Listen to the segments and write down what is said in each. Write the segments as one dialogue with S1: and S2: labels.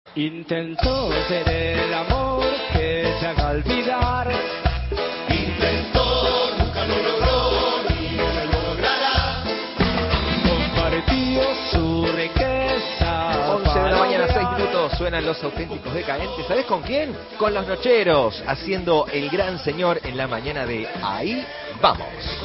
S1: Intentó ser el amor que te haga olvidar.
S2: Intentó, nunca lo logró, ni lo logrará.
S1: Compartió su riqueza.
S3: 11 de la mañana, 6 minutos, suenan Los Auténticos Decadentes. ¿Sabés con quién? Con Los Nocheros, haciendo El Gran Señor en la mañana de Ahí Vamos.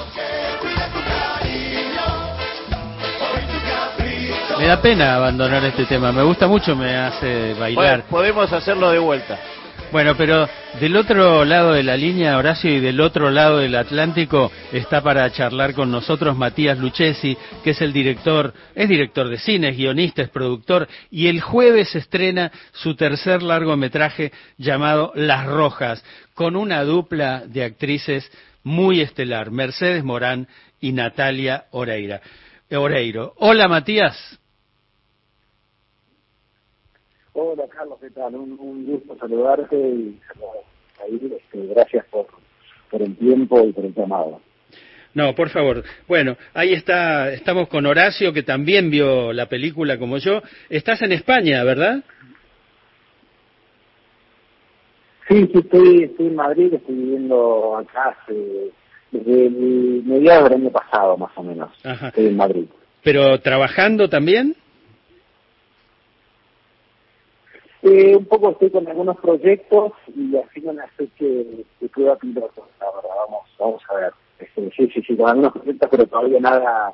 S4: Me da pena abandonar este tema, me gusta mucho, me hace bailar.
S5: Bueno, podemos hacerlo de vuelta.
S4: Bueno, pero del otro lado de la línea, Horacio, y del otro lado del Atlántico está para charlar con nosotros Matías Lucchesi, que es director de cine, es guionista, es productor, y el jueves estrena su tercer largometraje llamado Las Rojas, con una dupla de actrices muy estelar, Mercedes Morán y Natalia Oreiro. Hola, Matías.
S6: Hola Carlos, ¿qué tal? Un gusto saludarte y gracias por el tiempo y por el llamado.
S4: No, por favor. Bueno, ahí estamos con Horacio, que también vio la película como yo. Estás en España, ¿verdad?
S6: Sí, estoy en Madrid, estoy viviendo acá desde mediados del año pasado, más o menos.
S4: Ajá.
S6: Estoy en Madrid.
S4: ¿Pero trabajando también?
S6: Un poco estoy con algunos proyectos y haciendo una especie de prueba piloto, la verdad, vamos a ver. Sí, con algunos proyectos, pero todavía nada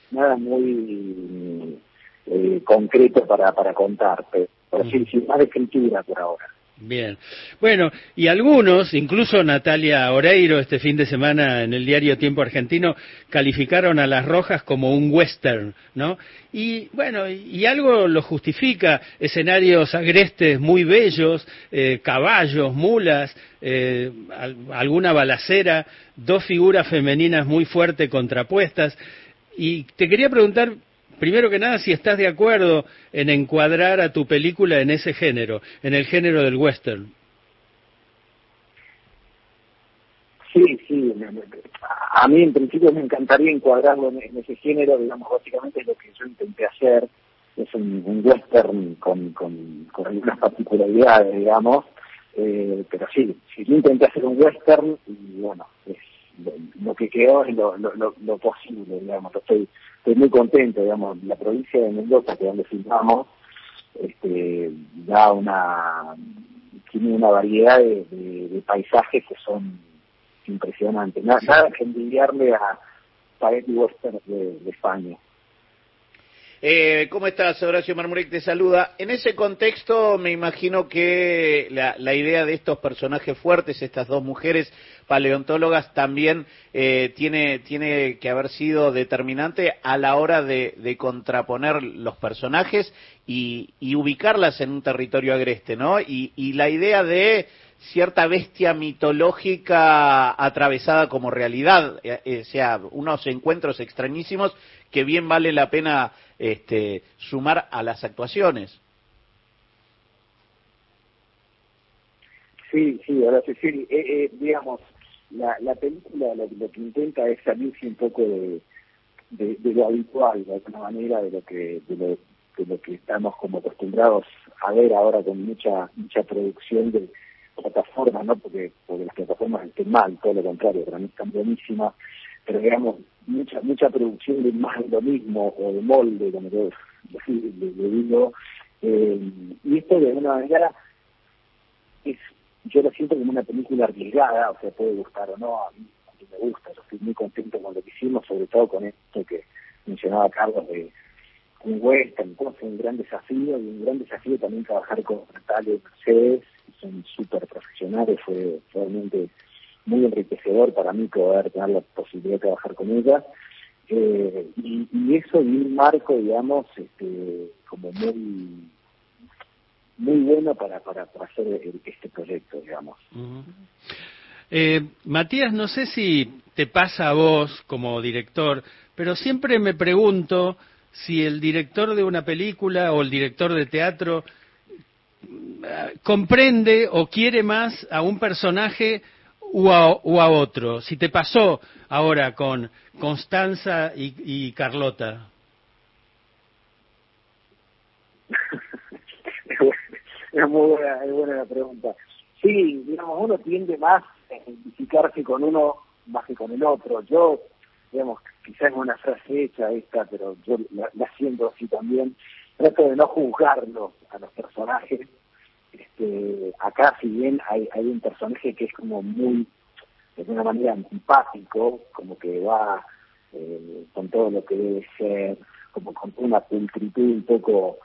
S6: muy concreto para contar, pero sí, más de escritura por ahora.
S4: Bien. Bueno, y algunos, incluso Natalia Oreiro, este fin de semana en el diario Tiempo Argentino, calificaron a Las Rojas como un western, ¿no? Y bueno, y algo lo justifica: escenarios agrestes muy bellos, caballos, mulas, alguna balacera, dos figuras femeninas muy fuertes contrapuestas. Y te quería preguntar, primero que nada, si estás de acuerdo en encuadrar a tu película en ese género, en el género del western.
S6: Sí, a mí en principio me encantaría encuadrarlo en ese género, digamos, básicamente es lo que yo intenté hacer, es un western con algunas particularidades, digamos, pero sí, yo intenté hacer un western y bueno, lo que quedó es lo posible, digamos. Estoy muy contento, digamos. La provincia de Mendoza, que es donde filmamos, tiene una variedad de paisajes que son impresionantes. Nada que envidiarle a Spaghetti Western de España.
S5: ¿Cómo estás? Horacio Marmurek te saluda. En ese contexto me imagino que la idea de estos personajes fuertes, estas dos mujeres paleontólogas, también tiene que haber sido determinante a la hora de contraponer los personajes y ubicarlas en un territorio agreste, ¿no? Y la idea de cierta bestia mitológica atravesada como realidad, o sea, unos encuentros extrañísimos que bien vale la pena sumar a las actuaciones.
S6: Sí, ahora sí, digamos, la película lo que intenta es salirse un poco de lo habitual, de alguna manera, de lo que estamos como acostumbrados a ver ahora con mucha producción de plataformas, no porque las plataformas estén mal, todo lo contrario, para mí están buenísimas, pero digamos, mucha producción de más de lo mismo, o de molde, como yo le digo, y esto de alguna manera yo lo siento como una película arriesgada, o sea, puede gustar o no, a mí me gusta, yo estoy muy contento con lo que hicimos, sobre todo con esto que mencionaba Carlos de un western, fue un gran desafío, y un gran desafío también trabajar con Natalia y Mercedes, que son súper profesionales, fue realmente muy enriquecedor para mí poder tener la posibilidad de trabajar con ellas, y eso y un marco, digamos, como muy bueno para hacer este proyecto, digamos.
S4: Uh-huh. Matías, no sé si te pasa a vos como director, pero siempre me pregunto si el director de una película o el director de teatro comprende o quiere más a un personaje o a otro. Si te pasó ahora con Constanza y Carlota.
S6: es buena la pregunta. Sí, digamos, uno tiende más a identificarse con uno más que con el otro. Yo, digamos, quizás es una frase hecha esta, pero yo la siento así también. Trato de no juzgarlos a los personajes. Acá, si bien hay un personaje que es como muy, de una manera antipático, como que va con todo lo que debe ser, como con una pulcritud un poco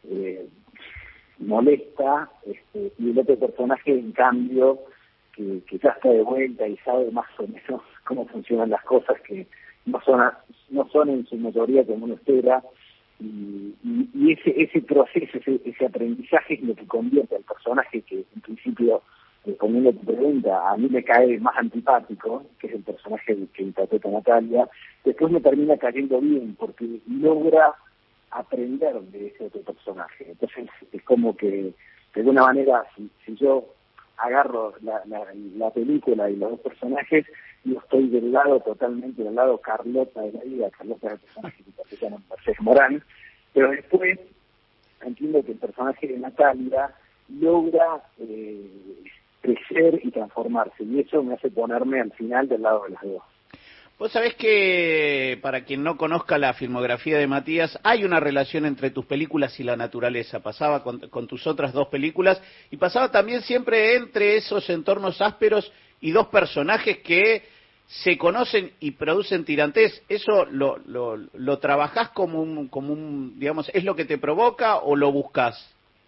S6: molesta, y el otro personaje, en cambio, que ya está de vuelta y sabe más o menos cómo funcionan las cosas, que no son en su mayoría como uno espera, y ese proceso, ese aprendizaje es lo que convierte al personaje que en principio, poniendo tu pregunta, a mí me cae más antipático, que es el personaje que interpreta Natalia, después me termina cayendo bien, porque logra aprender de ese otro personaje. Entonces es como que, de alguna manera, si yo agarro la película y los dos personajes, yo estoy totalmente del lado Carlota de la vida. Carlota es el personaje que interpreta Mercedes Morán, pero después entiendo que el personaje de Natalia logra crecer y transformarse, y eso me hace ponerme al final del lado de las dos.
S5: Vos sabés que, para quien no conozca la filmografía de Matías, hay una relación entre tus películas y la naturaleza. Pasaba con tus otras dos películas, y pasaba también siempre entre esos entornos ásperos y dos personajes que se conocen y producen tirantes. ¿Eso lo trabajás como un, digamos, es lo que te provoca o lo buscas?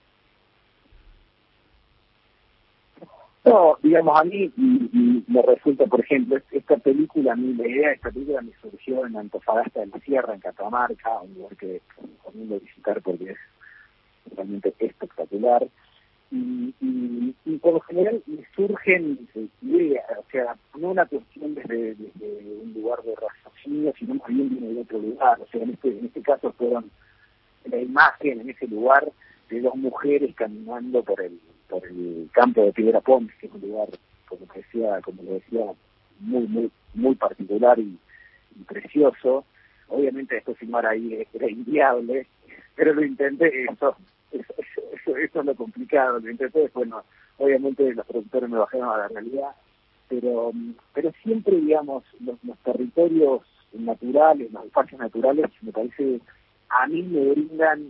S6: No, digamos, a mí me resulta, por ejemplo, esta película me surgió en Antofagasta de la Sierra, en Catamarca, un lugar que recomiendo visitar porque es realmente espectacular. Y por lo general me surgen ideas, o sea, no una cuestión desde un lugar de raciocinio, sino más bien viene de otro lugar. O sea, en este caso fueron la imagen en ese lugar de dos mujeres caminando por el campo de Piedra Pons, que es un lugar, como lo decía, muy particular y precioso. Obviamente después filmar ahí era inviable, pero lo intenté. Eso es lo complicado. Lo intenté, después no. Obviamente los productores me bajaron a la realidad, pero siempre, digamos, los territorios naturales, los espacios naturales, me parece, a mí me brindan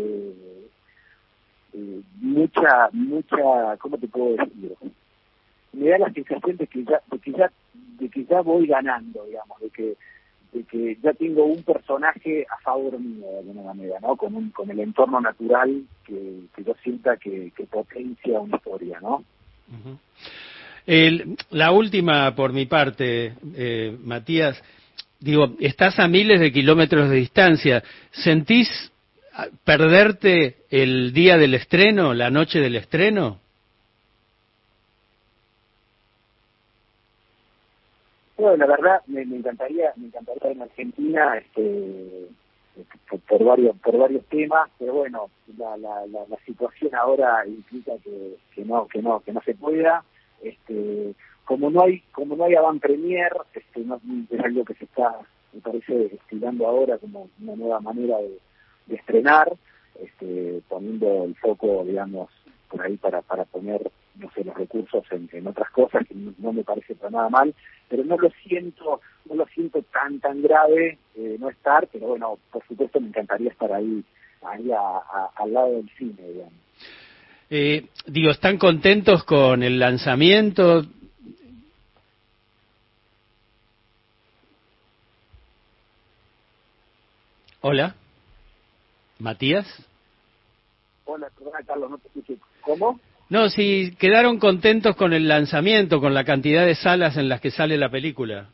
S6: mucha, ¿cómo te puedo decir? Me da la sensación de que ya voy ganando, digamos, de que ya tengo un personaje a favor mío de alguna manera, ¿no? Con el entorno natural que yo sienta que potencia una historia, ¿no?
S4: Uh-huh. La última por mi parte, Matías, digo, estás a miles de kilómetros de distancia, ¿sentís perderte el día del estreno, la noche del estreno?
S6: Bueno, la verdad me encantaría en Argentina, por varios temas, pero bueno, la situación ahora implica que no se pueda. Como no hay avant premier, no, es algo que se está, me parece, estilando ahora como una nueva manera de estrenar, poniendo el foco, digamos, por ahí para poner, no sé, los recursos en otras cosas, que no me parece para nada mal, pero no lo siento tan grave no estar, pero bueno, por supuesto me encantaría estar ahí al lado del cine, digamos.
S4: Digo, ¿están contentos con el lanzamiento? Hola, Matías.
S6: Hola, perdona, Carlos, no te escuché. ¿Cómo?
S4: No, si quedaron contentos con el lanzamiento, con la cantidad de salas en las que sale la película.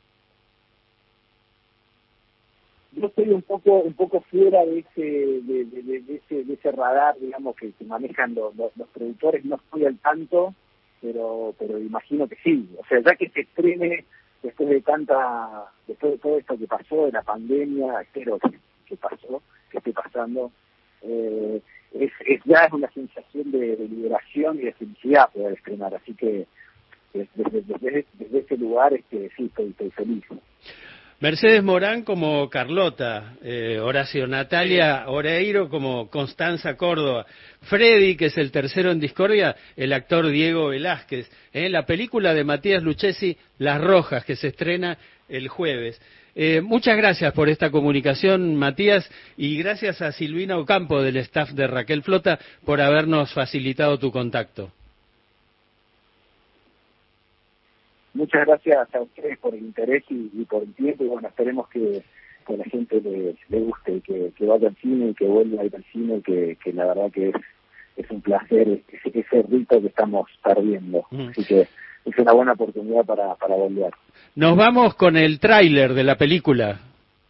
S6: Yo estoy un poco fuera de ese radar, digamos, que manejan los productores. No estoy al tanto, pero imagino que sí. O sea, ya que se estrene después de todo esto que pasó, de la pandemia, espero que esté pasando, ya es una sensación de liberación y de felicidad poder estrenar, así que desde ese lugar sí estoy feliz.
S4: Mercedes Morán como Carlota, Horacio Natalia Oreiro como Constanza Córdoba, Freddy, que es el tercero en discordia, el actor Diego Velázquez, en la película de Matías Lucchesi, Las Rojas, que se estrena el jueves. Muchas gracias por esta comunicación, Matías, y gracias a Silvina Ocampo del staff de Raquel Flota por habernos facilitado tu contacto.
S6: Muchas gracias a ustedes por el interés y por el tiempo, y bueno, esperemos que a la gente le guste, que vaya al cine y que vuelva a ir al cine, que la verdad que es un placer ese rito que estamos perdiendo. Así que es una buena oportunidad para volver.
S4: Nos vamos con el tráiler de la película.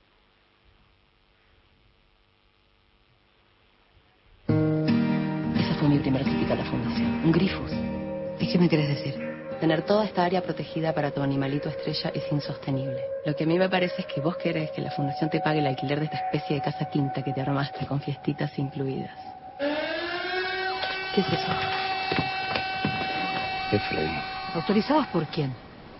S7: Esa fue mi primera crítica a la fundación, un grifos. ¿Y qué me querés decir? Tener toda esta área protegida para tu animalito estrella es insostenible. Lo que a mí me parece es que vos querés que la fundación te pague el alquiler de esta especie de casa quinta que te armaste con fiestitas incluidas. ¿Qué es eso?
S6: Es Freddy.
S7: ¿Autorizados por quién?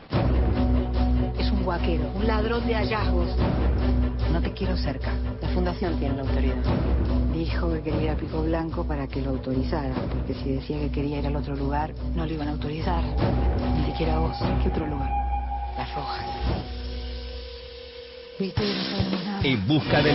S8: Es un guaquero, un ladrón de hallazgos.
S7: No te quiero cerca. La fundación tiene la autoridad.
S8: Dijo que quería ir a Pico Blanco para que lo autorizara, porque si decía que quería ir al otro lugar, no lo iban a autorizar. Ni siquiera a vos.
S7: ¿Qué otro lugar?
S8: Las Rojas. ¿Viste? No sabemos nada.
S3: En busca del